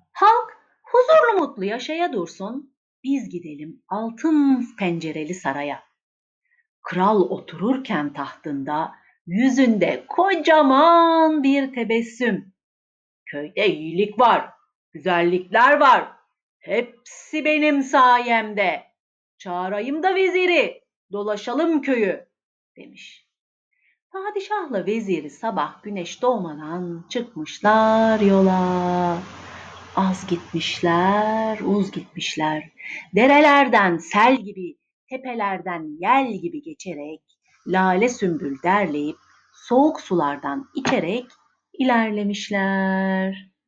Halk huzurlu mutlu yaşaya dursun, biz gidelim altın pencereli saraya. Kral otururken tahtında, yüzünde kocaman bir tebessüm. Köyde iyilik var, güzellikler var. Hepsi benim sayemde. Çağırayım da veziri, dolaşalım köyü, demiş. Padişahla veziri sabah güneş doğmadan çıkmışlar yola. Az gitmişler, uz gitmişler. Derelerden sel gibi, tepelerden yel gibi geçerek, lale sümbül derleyip, soğuk sulardan içerek ilerlemişler.